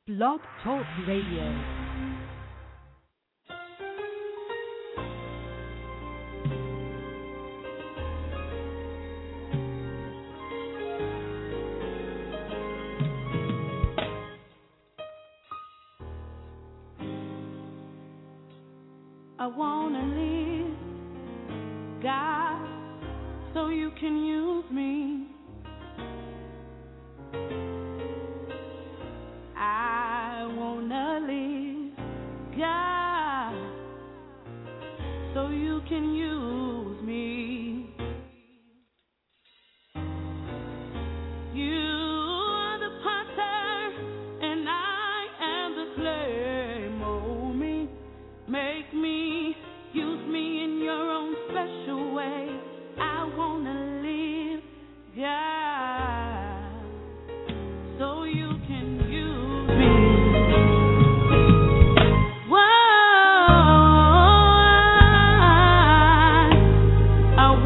Blog Talk Radio. I wanna live, God, so you can use me. I wanna live, God, so you can use me. You are the potter, and I am the clay. Mold me, make me, use me in your own special way. I wanna live, God, so you can use me. Whoa, I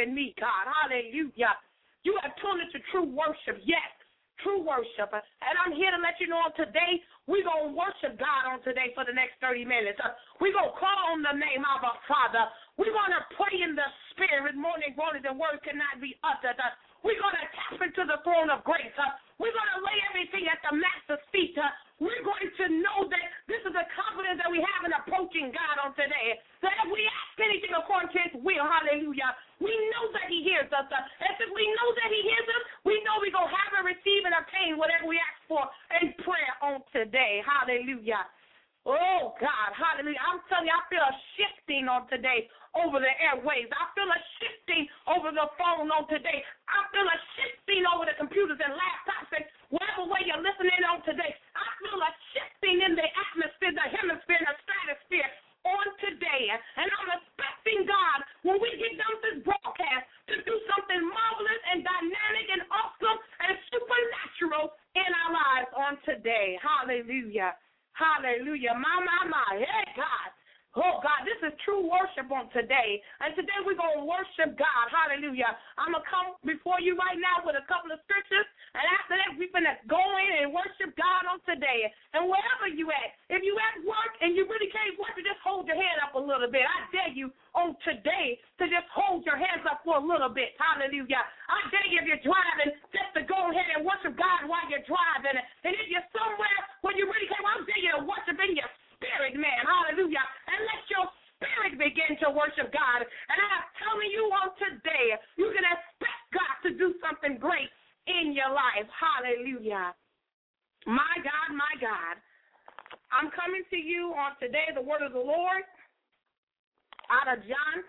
in me, God. Hallelujah. You have tuned into true worship, yes, true worship. And I'm here to let you know today, we're going to worship God on today for the next 30 minutes. We're going to call on the name of our Father. We're going to pray in the Spirit more than words cannot be uttered. We're going to tap into the throne of grace. We're going to lay everything at the Master's feet. We're going to know that this is the confidence that we have in approaching God on today. That if we ask anything according to His will, hallelujah, we know that He hears us. And since we know that He hears us, we know we're going to have and receive and obtain whatever we ask for in prayer on today. Hallelujah. Oh, God, hallelujah. I'm telling you, I feel a shifting on today over the airwaves. I feel a shifting over the phone on today. I feel a shifting over the computers and laptops and whatever way you're listening on today. I feel a shifting in the atmosphere, the hemisphere, the stratosphere on today. And I'm expecting God, when we get done with this broadcast, to do something marvelous and dynamic and awesome and supernatural in our lives on today. Hallelujah. Hallelujah. My. Hey, God. Oh, God, this is true worship on today. And today we're going to worship God. Hallelujah. I'm going to come before you right now with a couple of scriptures. And after that, we're going to go in and worship God on today. And wherever you at, if you at work and you really can't work, just hold your hand up a little bit. I dare you on today to just hold your hands up for a little bit. Hallelujah. I dare you if you're driving just to go ahead and worship God while you're driving. And if you're somewhere where you really can't, I dare you to worship in your spirit, man. Hallelujah. And let your spirit begin to worship God. And I'm telling you on today, you can expect God to do something great in your life. Hallelujah. My God, my God. I'm coming to you on today, the word of the Lord, out of John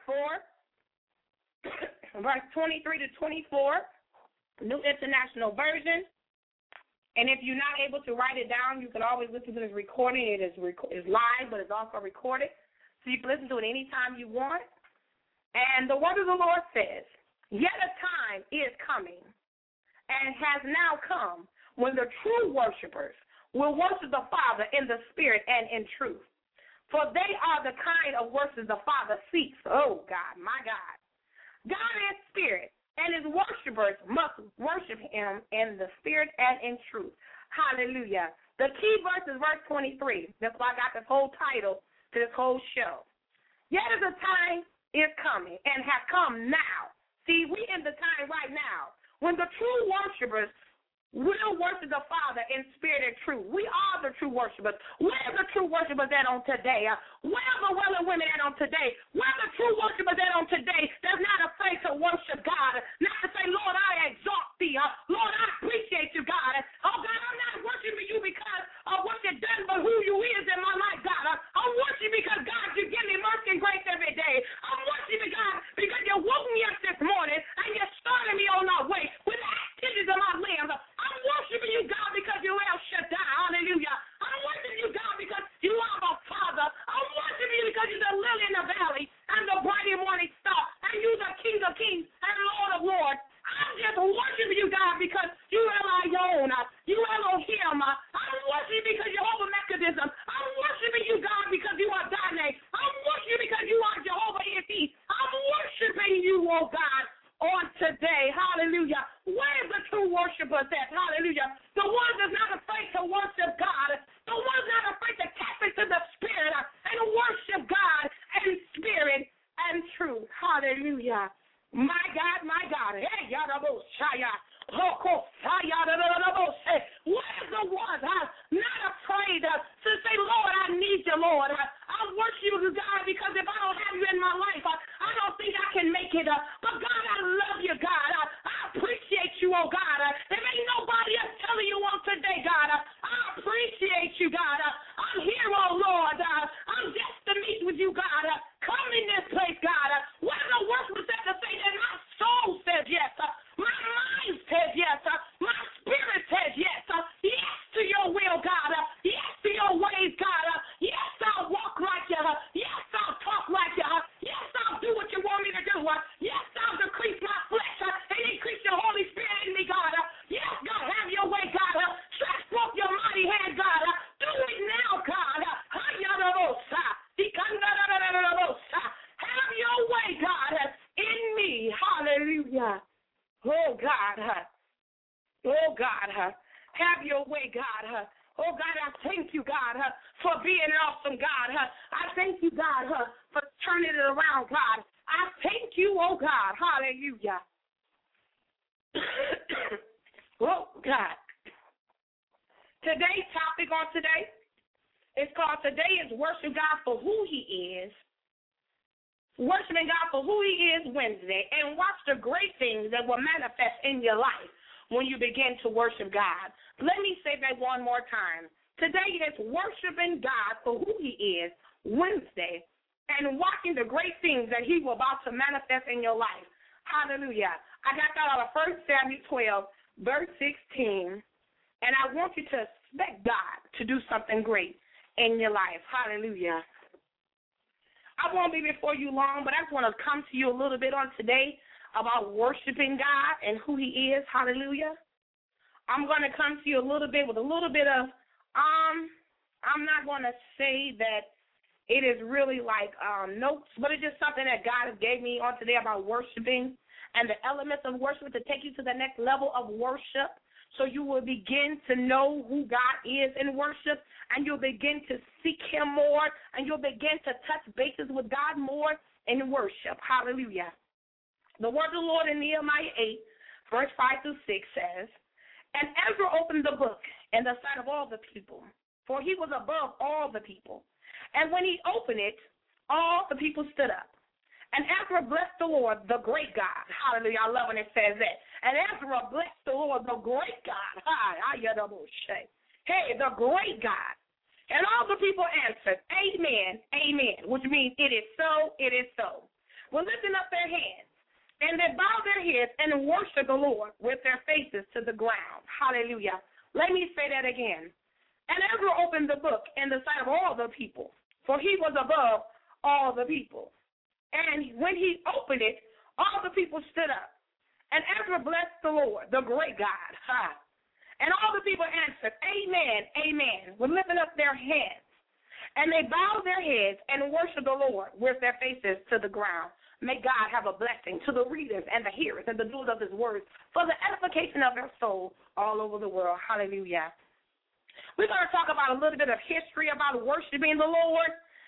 4, verse 23 to 24, New International Version. And if you're not able to write it down, you can always listen to this recording. It is live, but it's also recorded. So you can listen to it anytime you want. And the word of the Lord says, yet a time is coming and has now come when the true worshipers will worship the Father in the Spirit and in truth. For they are the kind of worship the Father seeks. Oh, God, my God. God is spirit, and His worshipers must worship Him in the Spirit and in truth. Hallelujah. The key verse is verse 23. That's why I got this whole title to this whole show. Yet is a time is coming and has come now. See, we in the time right now when the true worshipers will worship the Father in spirit and truth. We are the true worshipers. Where are the true worshipers at on today? Where are the well women at on today? Where are the true worshipers at on today that's not afraid to worship God? Not to say, Lord, I exalt thee. Lord, I appreciate you, God. Oh, God, I'm not worshiping you because of what you've done, but who you is in my life, God. I'm worshiping because, God, you give me mercy and grace every day. I'm worshiping, God, because you woke me up this morning and you started me on my way with the activities of my limbs. I'm worshiping you, God, because you're El Shaddai. Hallelujah. I'm worshiping you, God, because you are my Father. I'm worshiping you because you're the lily in the valley and the bright and morning star. And you're the King of kings and Lord of lords. I'm just worshiping you, God, because you Elion, you Elohim. I'm worshiping because you're Jehovah Mechanism. I'm worshiping you, God, because you are Dane. I'm worshiping because you are Jehovah Nissi. I'm worshiping you, oh God, on today. Hallelujah. Where is the true worshipers at? Hallelujah. The one that's not afraid to worship God. The one that's not afraid to tap into the Spirit and worship God in spirit and truth. Hallelujah. My God, my God. Hey, Yadaboshaya. Where's the one not afraid to say, Lord, I need you, Lord. I worship you, God, because if I don't have you in my life, I don't think I can make it. But, God, I love you, God. I appreciate you, oh, God. There ain't nobody else telling you on today, God. I appreciate you, God. I'm here, oh, Lord. I'm just to meet with you, God. Come in this place, God. Where the worship was at to say that my God. Oh, God. Have your way, God. Oh, God, I thank you, God, for being an awesome God. I thank you, God, for turning it around, God. I thank you, oh, God. Hallelujah. Oh, God. Today's topic on today is called Today is Worship God for Who He Is. Worshiping God for who He is Wednesday, and watch the great things that will manifest in your life when you begin to worship God. Let me say that one more time. Today is worshiping God for who He is Wednesday, and watching the great things that He will about to manifest in your life. Hallelujah. I got that out of 1 Samuel 12, verse 16, and I want you to expect God to do something great in your life. Hallelujah. I won't be before you long, but I just want to come to you a little bit on today about worshiping God and who He is. Hallelujah. I'm going to come to you a little bit with a little bit of, I'm not going to say that it is really like notes, but it's just something that God has gave me on today about worshiping and the elements of worship to take you to the next level of worship, so you will begin to know who God is in worship, and you'll begin to seek Him more, and you'll begin to touch bases with God more in worship. Hallelujah. The word of the Lord in Nehemiah 8, verse 5 through 6 says, And Ezra opened the book in the sight of all the people, for he was above all the people. And when he opened it, all the people stood up. And Ezra blessed the Lord, the great God. Hallelujah. I love when it says that. And Ezra blessed the Lord, the great God. Hey, the great God. And all the people answered, Amen, amen, which means it is so, it is so. Well, lifting up their hands. And they bowed their heads and worshiped the Lord with their faces to the ground. Hallelujah. Let me say that again. And Ezra opened the book in the sight of all the people, for he was above all the people. And when he opened it, all the people stood up. And Ezra blessed the Lord, the great God. And all the people answered, Amen, amen, with lifting up their hands. And they bowed their heads and worshiped the Lord with their faces to the ground. May God have a blessing to the readers and the hearers and the doers of His words for the edification of their soul all over the world. Hallelujah. We're going to talk about a little bit of history about worshiping the Lord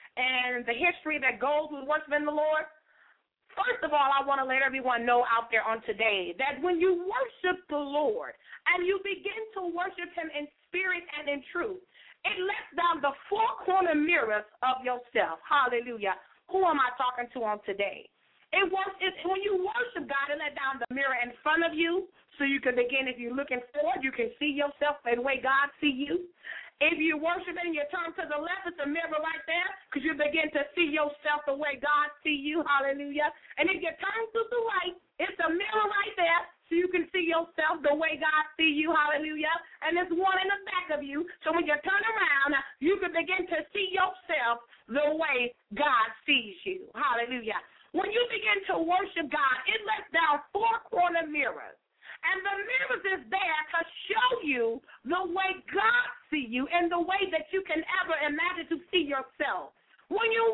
and the history that goes with worshiping the Lord. First of all, I want to let everyone know out there on today that when you worship the Lord and you begin to worship Him in spirit and in truth, it lets down the four corner mirrors of yourself. Hallelujah. Who am I talking to on today? It's when you worship God, it let down the mirror in front of you so you can begin, if you're looking forward, you can see yourself the way God sees you. If you worship and you turn to the left, it's a mirror right there because you begin to see yourself the way God sees you. Hallelujah. And if you turn to the right, it's a mirror right there so you can see yourself the way God sees you. Hallelujah. And there's one in the back of you. So when you turn around, you can begin to see yourself the way God sees you. Hallelujah. When you begin to worship God, it lets down four corner mirrors. And the mirrors is there to show you the way God sees you and the way that you can ever imagine to see yourself. When you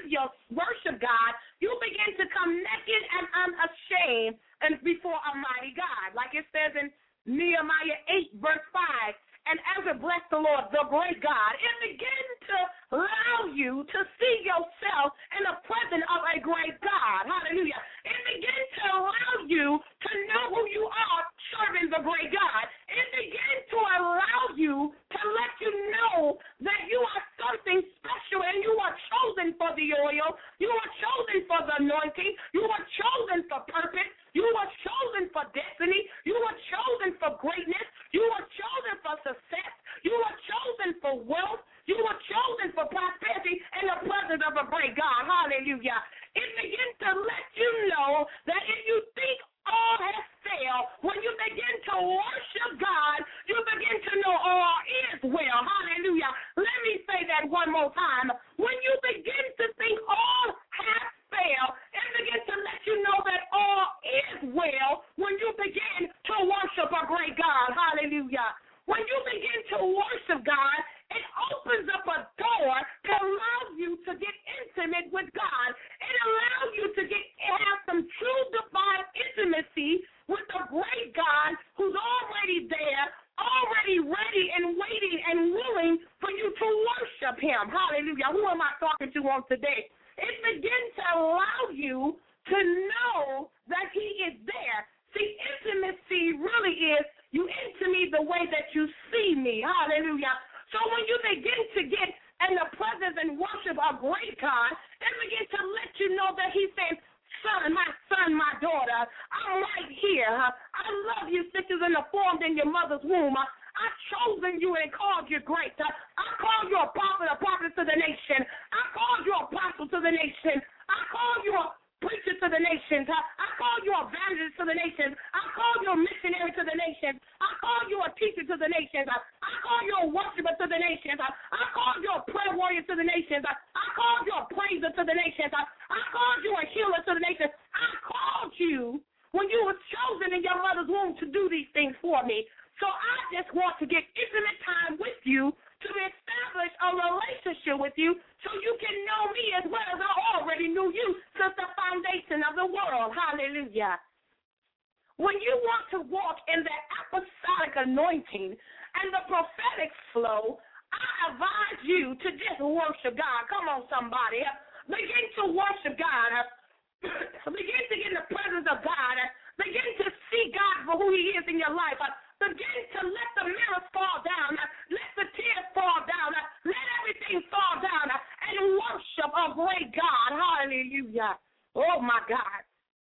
worship God, you begin to come naked and unashamed and before a mighty God. Like it says in Nehemiah 8, verse 5, and Ezra blessed the Lord, the great God, it begins to allow you to see yourself in the presence of a great God. Hallelujah. It begins to allow you to know who you are serving the great God. It begins to allow you to let you know that you are something special and you are chosen for the oil. You are chosen for the anointing. You are chosen for purpose. You are chosen for destiny. You are chosen for greatness. You are chosen for success. You are chosen for wealth. You are chosen for prosperity in the presence of a great God. Hallelujah. It begins to let you know that if you think all has failed, when you begin to worship God, you begin to know all is well. Hallelujah. Let me say that one more time. When you begin to think all has failed, it begins to let you know that all is well when you begin to worship a great God. Hallelujah. When you begin to worship God, it opens up a door to allow you to get intimate with God. It allows you to have some true divine intimacy with the great God talking to on today. It begins to allow you to know that he is there. See, intimacy really is you into me the way that you see me. Hallelujah. So when you begin to get in the presence and worship a great God, it begins to let you know that he's saying, son, my daughter, I'm right here. I love you since you were formed in your mother's womb. I've chosen you and called you great. I called you a prophet to the nation. I called you apostle to the nation. I called you a preacher to the nations. I called you evangelist to the nations. I called you a missionary to the nations. I called you a teacher to the nations. I called you a worshiper to the nations. I called you a prayer warrior to the nations. I called you a praiser to the nations. I called you a healer to the nations. I called you when you were chosen in your mother's womb to do these things for me. So I just want to get intimate time with you to establish a relationship with you so you can know me as well as I already knew you since the foundation of the world. Hallelujah. When you want to walk in the apostolic anointing and the prophetic flow, I advise you to just worship God. Come on, somebody. Begin to worship God. Begin to get in the presence of God. Begin to see God for who he is in your life. Begin to let the mirrors fall down. Let the tears fall down. Let everything fall down and worship a great God. Hallelujah. Oh, my God.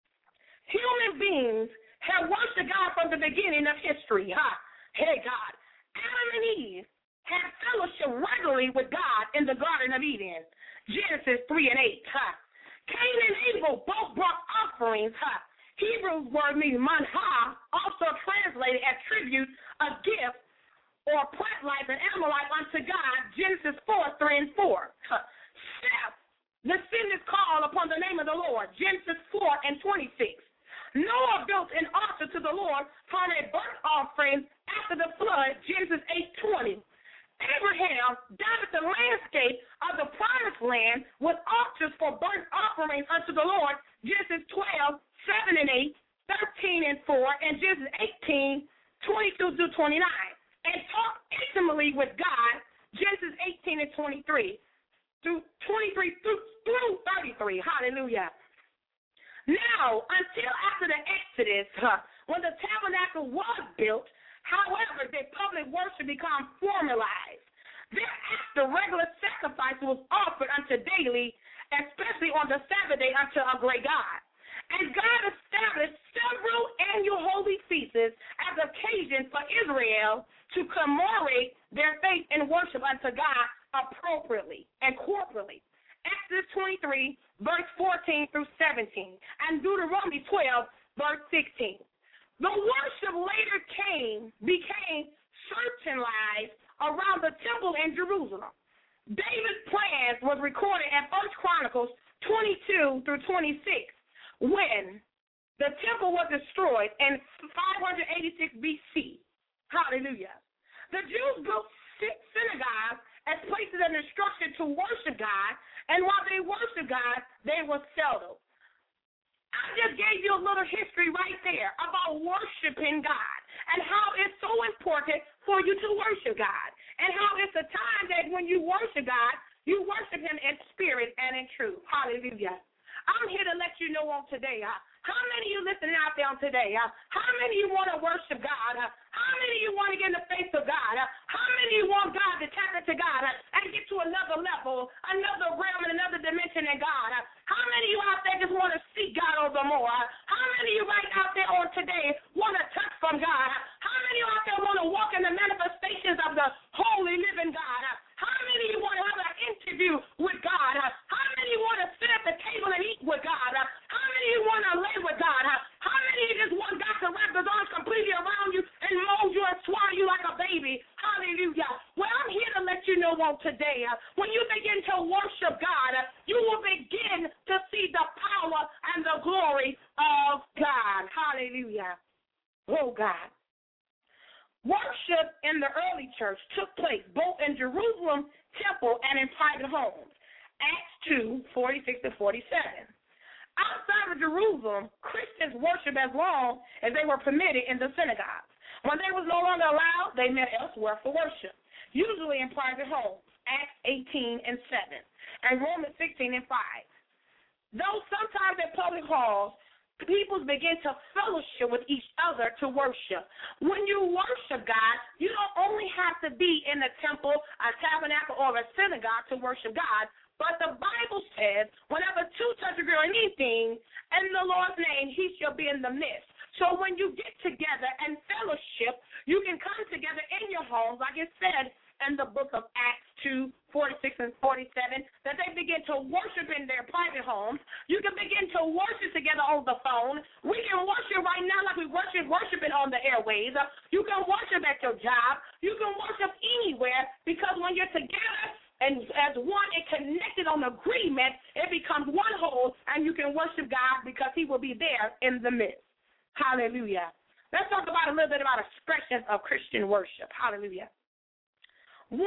Human beings have worshiped God from the beginning of history. Hey, God. Adam and Eve had fellowship regularly with God in the Garden of Eden. Genesis 3 and 8. Cain and Abel both brought offerings. Hebrew word means manha, also translated as tribute, a gift, or plant life, an animal life unto God, Genesis 4, 3 and 4. Seth, the sinners called upon the name of the Lord, Genesis 4 and 26. Noah built an altar to the Lord for a burnt offering after the flood, Genesis 8, 20. Abraham dotted the landscape of the promised land with altars for burnt offerings unto the Lord, Genesis 12, 7 and 8, 13 and 4, and Genesis 18, 22 through 29, and talked intimately with God, Genesis 18 and 23, through 23 through 33. Hallelujah. Now, until after the Exodus, when the tabernacle was built, however, did public worship become formalized. Thereafter, regular sacrifice was offered unto daily, especially on the Sabbath day, unto a great God. And God established several annual holy feasts as occasions for Israel to commemorate their faith and worship unto God appropriately and corporately. Exodus 23, verse 14 through 17, and Deuteronomy 12, verse 16. The worship later became centralized around the temple in Jerusalem. David's plans was recorded in 1 Chronicles 22 through 26, when the temple was destroyed in 586 BC. Hallelujah. The Jews built synagogues as places of instruction to worship God, and while they worshiped God, they were settled. I just gave you a little history right there about worshiping God and how it's so important for you to worship God, and how it's a time that when you worship God, you worship him in spirit and in truth. Hallelujah. I'm here to let you know on today, how many of you listening out there on today, how many of you want to worship God, how many of you want to get in the face of God, how many of you want God to tap into God and get to another level, another realm, and another dimension in God, how many of you out there just want to seek God over more, how many of you right out there on today want to touch from God, how many of you out there want to walk in the manifestations of the holy living God, how many of you want to have an interview with God, how many of you want to sit at the table and eat with God, how many of you want to lay with God, how many of you just want God to wrap his arms completely around you and mold you and swallow you like a baby. Hallelujah. Well, I'm here to let you know on today, when you begin to worship God, you will begin to see the power and the glory of God. Hallelujah. Oh, God. Worship in the early church took place both in Jerusalem temple and in private homes. Acts 2, 46 to 47. Outside of Jerusalem, Christians worshiped as long as they were permitted in the synagogues. When they was no longer allowed, they met elsewhere for worship, usually in private homes. Acts 18 and 7. and Romans 16:5. Though sometimes at public halls, people begin to fellowship with each other to worship. When you worship God, you don't only have to be in a temple, a tabernacle, or a synagogue to worship God, but the Bible says, whenever two touch agree on anything, in the Lord's name, he shall be in the midst. So when you get together and fellowship, you can come together in your homes, like it said in the book of Acts 2:46 and 47, that they begin to worship in their private homes. You can begin to worship together on the phone. We can worship right now like we worshiping on the airways. You can worship at your job. You can worship anywhere, because when you're together and as one and connected on agreement, it becomes one whole, and you can worship God because he will be there in the midst. Hallelujah. Let's talk about a little bit about expressions of Christian worship. Hallelujah. 1,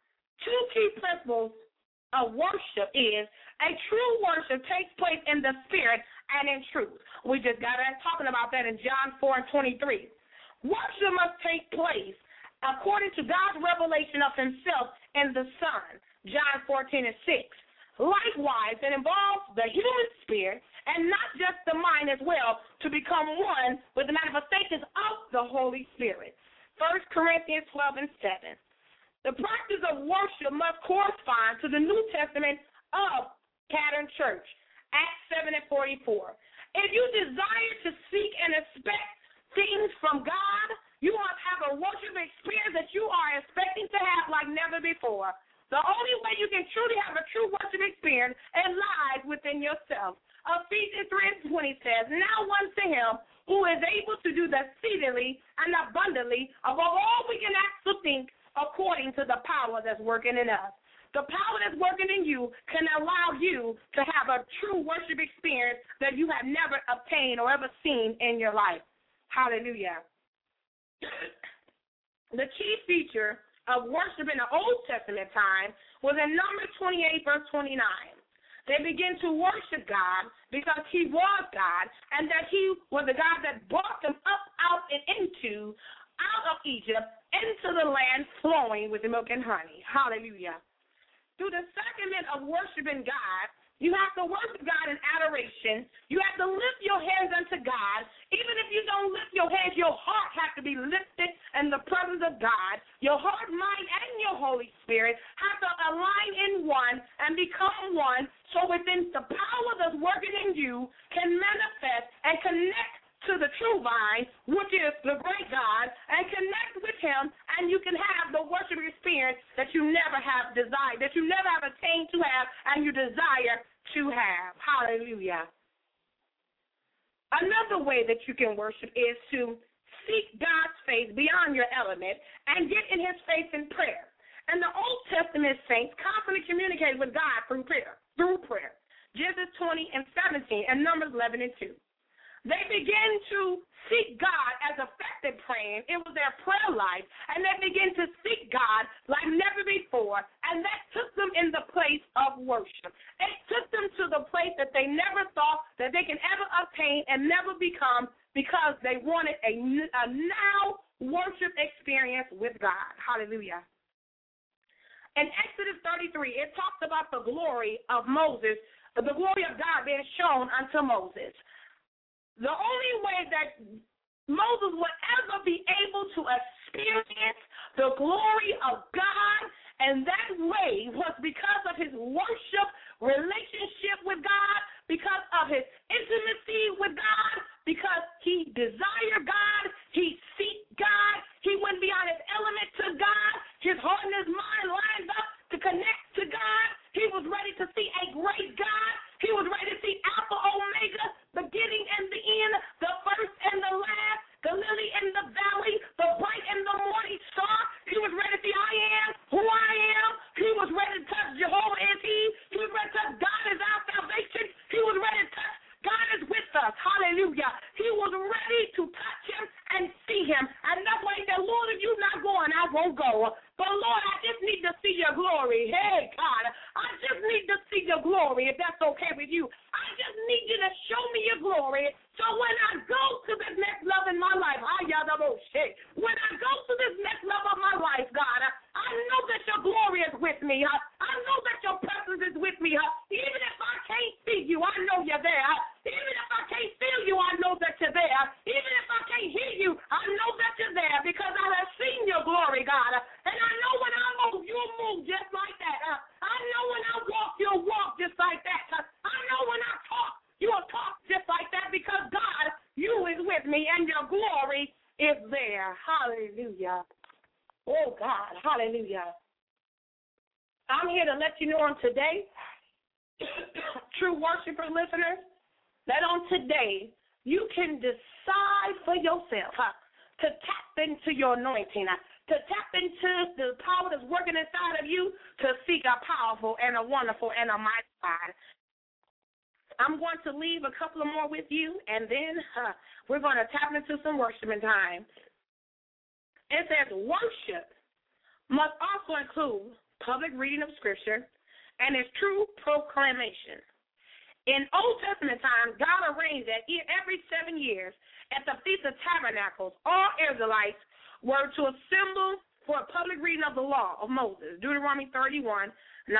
2 key principles of worship is a true worship takes place in the spirit and in truth. We just got talking about that in John 4:23. Worship must take place according to God's revelation of himself in the Son, John 14:6. Likewise, it involves the human spirit and not just the mind as well to become one with the manifestations of the Holy Spirit. 1 Corinthians 12:7. The practice of worship must correspond to the New Testament of Pattern Church, Acts 7:44. If you desire to seek and expect things from God, you must have a worship experience that you are expecting to have like never before. The only way you can truly have a true worship experience lies within yourself. Ephesians 3:20 says, now unto him who is able to do exceedingly and abundantly above all we can ask to think, according to the power that's working in us. The power that's working in you can allow you to have a true worship experience that you have never obtained or ever seen in your life. Hallelujah. The key feature of worship in the Old Testament time was in Numbers 28:29. They began to worship God because he was God, and that he was the God that brought them up out of Egypt into the land flowing with milk and honey. Hallelujah. Through the sacrament of worshiping God, you have to worship God in adoration. You have to lift your hands unto God. Even if you don't lift your hands, your heart has to be lifted in the presence of God. Your heart, mind, and your Holy Spirit have to align in one and become one, so within the power that's working in you can manifest and connect to the true vine, which is the great God, and connect with him, and you can have the worship experience that you never have desired, that you never have attained to have, and you desire to have. Hallelujah. Another way that you can worship is to seek God's face beyond your element and get in his face in prayer. And the Old Testament saints constantly communicated with God through prayer. Genesis 20:17 and Numbers 11:2. They began to seek God as effective praying. It was their prayer life, and they began to seek God like never before, and that took them in the place of worship. It took them to the place that they never thought that they can ever obtain and never become, because they wanted a now worship experience with God. Hallelujah. In Exodus 33, it talks about the glory of Moses, the glory of God being shown unto Moses. The only way that Moses would ever be able to experience the glory of God, and that way was because of his worship relationship with God, because of his intimacy with God, because he desired God, he seeked God, he went beyond his element to God, his heart and his mind lined up to connect to God. He was ready to see a great God. He was ready to see Alpha, Omega, beginning and the end, the first and the last, the lily in the valley, the bright and the morning star. He was ready to see I am who I am. He was ready to touch Jehovah is he. He was ready to touch God is our salvation. He was ready to touch God is with us. Hallelujah. He was ready to touch him and see him. And that's why he said, Lord, if you're not going, I won't go. But, Lord, I just need to see your glory. Hey, God, I just need to see your glory, if that's okay with you. I just need you to show me your glory. So when I go to this next level in my life, when I go to this next level of my life, God, I know that your glory is with me. I know that your presence is with me. there. Hallelujah. Oh, God. Hallelujah. I'm here to let you know on today, true worshiper listeners, that on today you can decide for yourself to tap into your anointing, to tap into the power that's working inside of you to seek a powerful and a wonderful and a mighty God. I'm going to leave a couple of more with you, and then we're going to tap into some worshiping time. It says worship must also include public reading of Scripture and its true proclamation. In Old Testament times, God arranged that every 7 years at the Feast of Tabernacles, all Israelites were to assemble for a public reading of the law of Moses, Deuteronomy 31,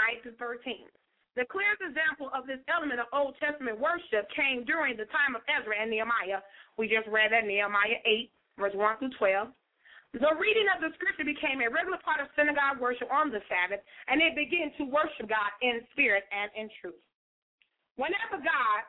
9-13. The clearest example of this element of Old Testament worship came during the time of Ezra and Nehemiah. We just read that, Nehemiah 8, verse 1-12. The reading of the Scripture became a regular part of synagogue worship on the Sabbath, and they began to worship God in spirit and in truth. Whenever God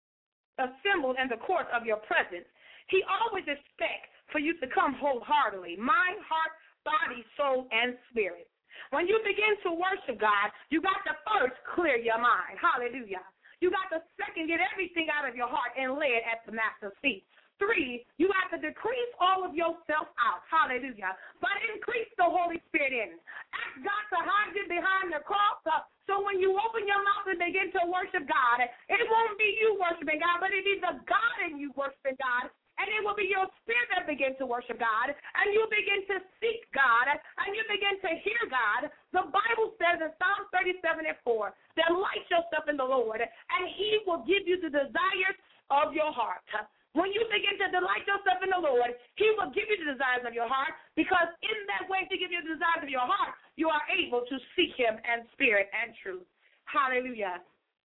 assembled in the courts of your presence, he always expects for you to come wholeheartedly, mind, heart, body, soul, and spirit. When you begin to worship God, you got to first clear your mind. Hallelujah. You got to second get everything out of your heart and lay it at the Master's feet. 3, you have to decrease all of yourself out. Hallelujah. But increase the Holy Spirit in. Ask God to hide you behind the cross. So when you open your mouth and begin to worship God, it won't be you worshiping God, but it is the God in you worshiping God. And it will be your spirit that begins to worship God. And you begin to seek God. And you begin to hear God. The Bible says in Psalm 37:4, delight yourself in the Lord, and he will give you the desires of your heart. When you begin to delight yourself in the Lord, he will give you the desires of your heart, because in that way to give you the desires of your heart, you are able to seek him in spirit and truth. Hallelujah.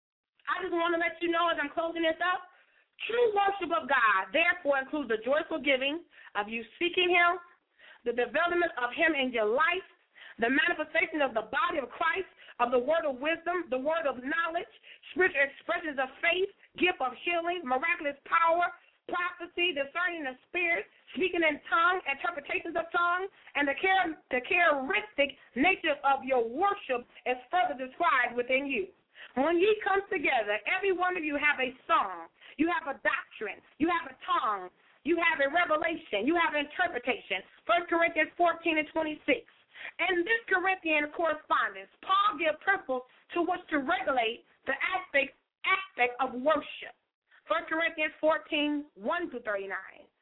I just want to let you know as I'm closing this up, true worship of God, therefore, includes the joyful giving of you seeking him, the development of him in your life, the manifestation of the body of Christ, of the word of wisdom, the word of knowledge, spiritual expressions of faith, gift of healing, miraculous power, prophecy, discerning of spirits, speaking in tongues, interpretations of tongues, and the characteristic nature of your worship is further described within you. When ye come together, every one of you have a song, you have a doctrine, you have a tongue, you have a revelation, you have interpretation. 1 Corinthians 14:26. In this Corinthian correspondence, Paul gives principles to which to regulate the aspect of worship. 1 Corinthians 14:1-39.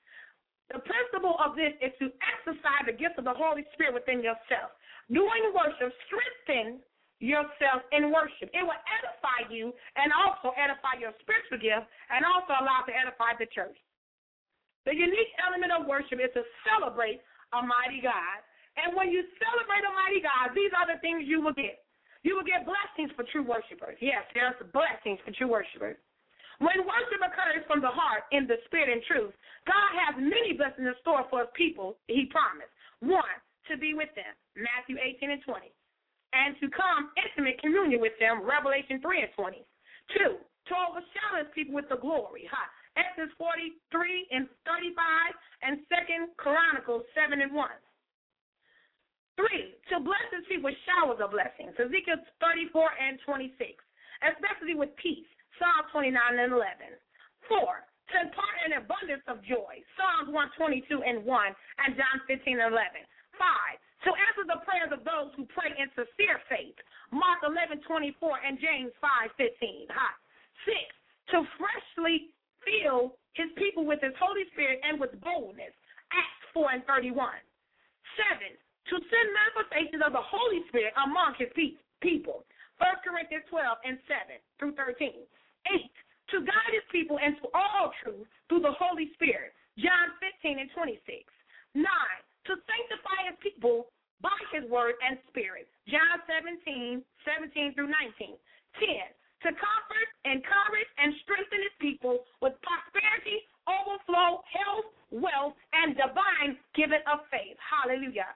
The principle of this is to exercise the gift of the Holy Spirit within yourself. Doing worship, strengthen yourself in worship. It will edify you and also edify your spiritual gift and also allow to edify the church. The unique element of worship is to celebrate a mighty God. And when you celebrate a mighty God, these are the things you will get. You will get blessings for true worshipers. Yes, there's blessings for true worshipers. When worship occurs from the heart in the spirit and truth, God has many blessings in store for his people, he promised. 1, to be with them, Matthew 18:20. And to come intimate communion with them, Revelation 3:20. 2, to overshadow his people with the glory, Exodus 43:35 and 2 Chronicles 7:1. 3, to bless his people with showers of blessings, Ezekiel 34:26, especially with peace, Psalm 29:11. 4, to impart an abundance of joy, Psalms 122:1 and John 15:11. 5, to answer the prayers of those who pray in sincere faith, Mark 11:24 and James 5:15. 6, to freshly fill his people with his Holy Spirit and with boldness, Acts 4:31. 7, to send manifestations of the Holy Spirit among his people, 1 Corinthians 12:7-13. 8, to guide his people into all truth through the Holy Spirit, John 15:26. 9, to sanctify his people by his word and spirit, John 17:17-19. 10, to comfort, encourage, and strengthen his people with prosperity, overflow, health, wealth, and divine giving of faith. Hallelujah.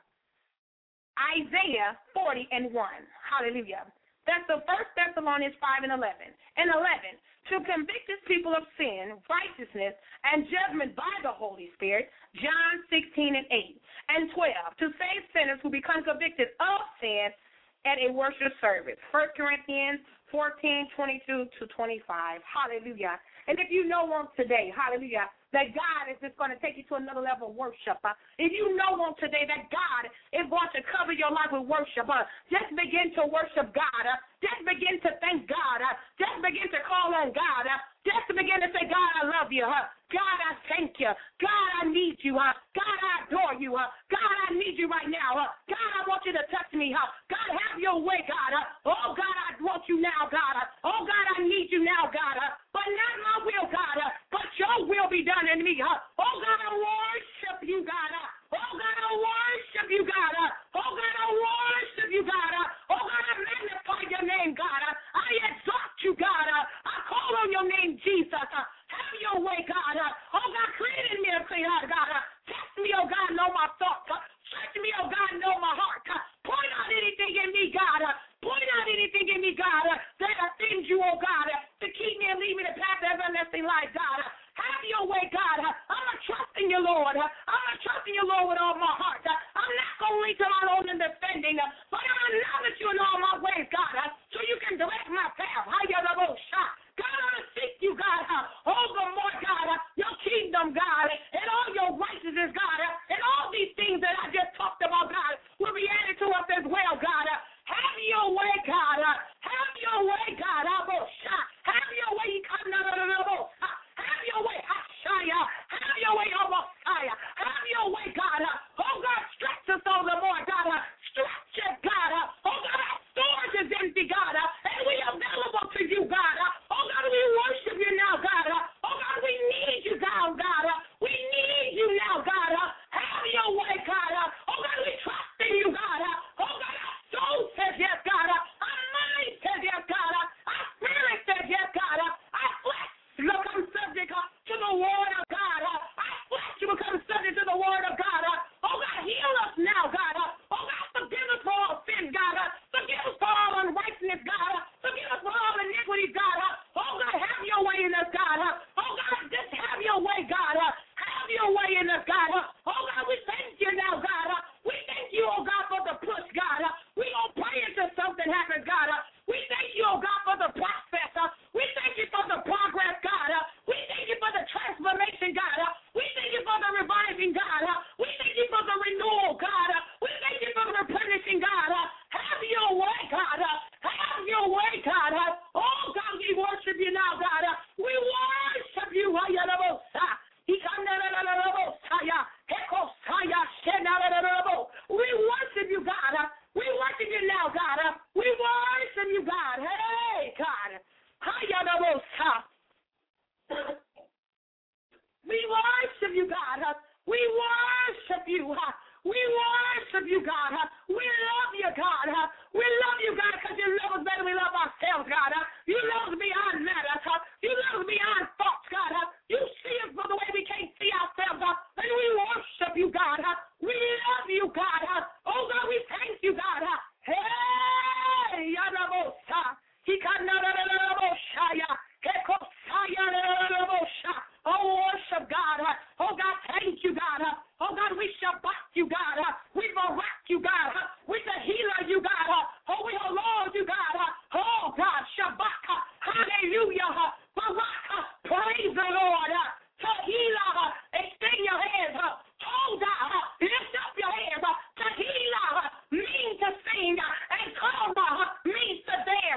Isaiah 40:1. Hallelujah. That's the 1 Thessalonians 5:11. and 11, to convict his people of sin, righteousness, and judgment by the Holy Spirit, John 16 and 8, and 12, to save sinners who become convicted of sin at a worship service, 1 Corinthians 14:22 to 25. Hallelujah. And if you know on today, hallelujah, that God is just going to take you to another level of worship. If you know on today that God is going to cover your life with worship, just begin to worship God. Just begin to thank God. Just begin to call on God. Just begin to say, God, I love you. God, I thank you. God, I need you. God, I adore you. God, I need you right now. God, I want you to touch me. God, have your way, God. Oh, God, I want you now, God. Oh, God, I need you now, God. But not my will, God, but your will be done in me. Oh, God, I worship you, God. Oh, God, I worship you, God. Oh, God, I worship you, God. Oh, God, I magnify your name, God. I exalt you, God. I call on your name, Jesus. Have your way, God. Oh, God, create in me a clean heart, God. Test me, oh, God, know my thoughts. Search me, oh, God, know my heart. Point out anything in me, God. Point out anything in me, God, that offends you, oh, God, to keep me and lead me the path of everlasting life, God. Have your way, God. I'm not trusting you, Lord. I'm not trusting you, Lord, with all my heart. I'm not going to lean to my own understanding, but I acknowledge you in all my ways, God, so you can direct my path. God, I want to seek you, God, over more, God, your kingdom, God, and all your righteousness, God, and all these things that I just talked about, God, will be added to us as well, God. Have your way, God. Have your way, God. Have your way. Have your way, Hashaya. Have your way, Messiah. Have your way, God. Oh, God, stretch us all the more, God. Stretch it, God. Oh, God, our storage is empty, God. And we are available to you, God. Oh, God, we worship you now, God. Oh, God, we need you now, God. We need you now, God. Have your way, God. Oh, God, we trust in you, God. Oh, God, our soul says yes, God. Our mind says yes, God. Our spirit says yes, God. Our flesh become subject to the word of God. Our flesh become subject to the word of God. Oh, God, heal us now, God. Oh, God, forgive us for all sin, God. Forgive us for all unrighteousness, God. Forgive us for all iniquity, God. Oh, God, have your way in us, God. Oh, God, just have your way, God. Have your way in us, God. Oh, God, we thank you now, God. We thank you, oh, God, for the push, God. We going to pray until something happens, God. We thank you, oh, God, for the process. We thank you for the progress, God. We thank you for the transformation, God. We thank you for the reviving, God. We thank you for the renewal, God. We thank you for the replenishing, God. Have your way, God. Have your way, God. Oh, God, we worship you now, God. We worship you. We worship you, God. We worship you now, God. We worship you, God. Hey, God. We worship you, God. We worship you. We worship you, God. We love you, God. We love you, God, because you love us better than we love ourselves, God. You love us beyond matters. You love us beyond thoughts, God. You see us from the way we can't see ourselves, and we worship you, God. We love you, God. Oh, God, we thank you, God. Hey, Yanabosa. Oh, worship God. Oh, God, thank you, God. Oh, God, we shabbat you, God. We barak you, God. We tehillah you, God. Oh, we halal you, God. Oh, God, shabbat. Hallelujah. Barak. Praise the Lord. Tehillah. Extend your hands. Hold up. Lift up your hands. Tehillah means to sing. And kama means to dance.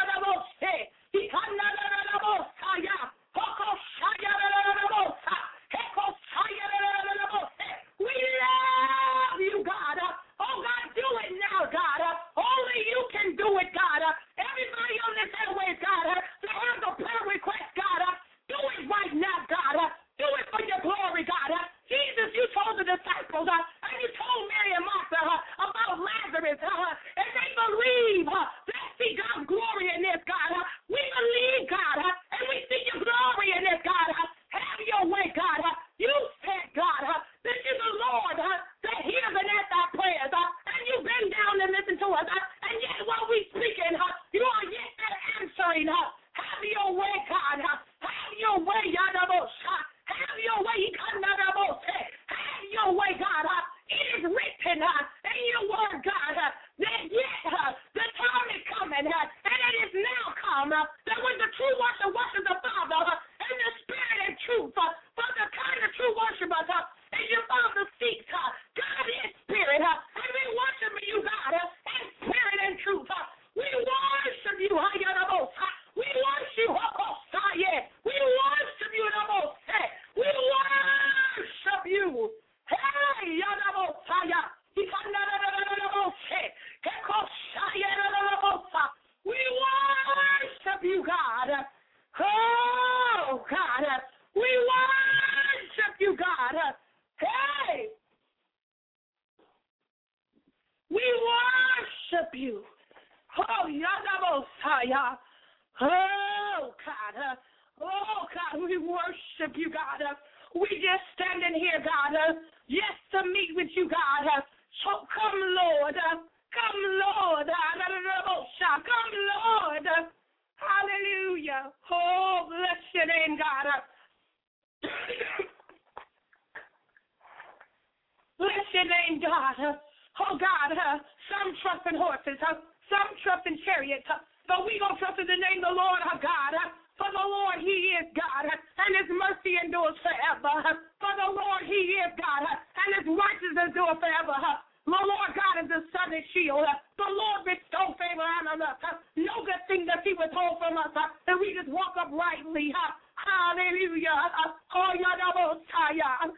We love you, God. Oh, God, do it now, God. Only you can do it, God. Everybody on this airways, God, to have the prayer request. that when the true worshiper worships the Father in the spirit and truth, for the kind of true worshipers and your Father seeks, God is spirit, and we worship you, God, in spirit and truth. We worship you, we worship you, we worship you, we worship you. Hey, we worship you, God. Oh, God. We worship you, God. Hey. We worship you. Oh, Yadabosaya. Oh, God. Oh, God, we worship you, God. We just standing here, God. Yes, to meet with you, God. So come, Lord. Come, Lord. Come, Lord. Hallelujah. Oh, bless your name, God. Bless your name, God. Oh, God. Some trust in horses. Some trust in chariots. But we going to trust in the name of the Lord, our God. For the Lord, he is God, and his mercy endures forever. For the Lord, he is God, and his righteousness endures forever. The Lord God is the sun and shield. The Lord bestow favor on us. No good thing does he withhold from us, and we just walk uprightly. Hallelujah. Oh, Yadabosaya.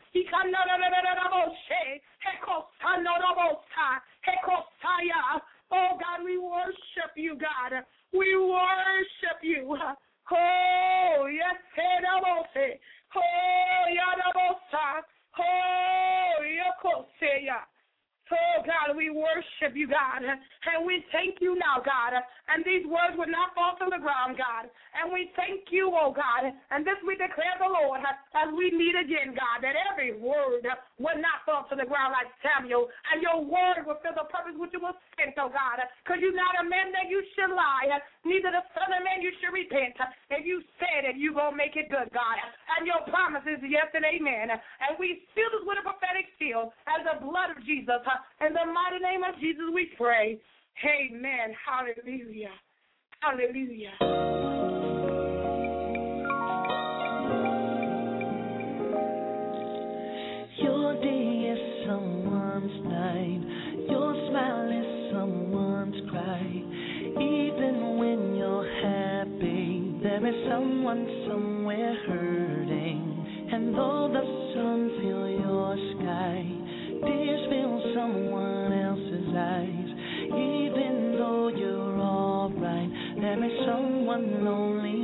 Oh, God, we worship you, God. We worship you. Oh, yes, Yadabose. Oh, Yadabosa. Oh, Yakoseya. Oh, God, we worship you, God, and we thank you now, God, and these words will not fall to the ground, God, and we thank you, oh, God, and this we declare the Lord as we meet again, God, that every word will not fall to the ground like Samuel, and your word will fill the purpose which it was sent, oh, God, because you're not a man that you should lie, neither the son of man you should repent. If you said it, you're going to make it good, God, and your promise is yes and amen, and we seal this with a prophetic seal as the blood of Jesus. In the mighty name of Jesus we pray. Amen. Hallelujah. Hallelujah. Your day is someone's night. Your smile is someone's cry. Even when you're happy, there is someone somewhere hurting. And though the sun fills your sky, tears fill someone else's eyes. Even though you're alright, there is someone lonely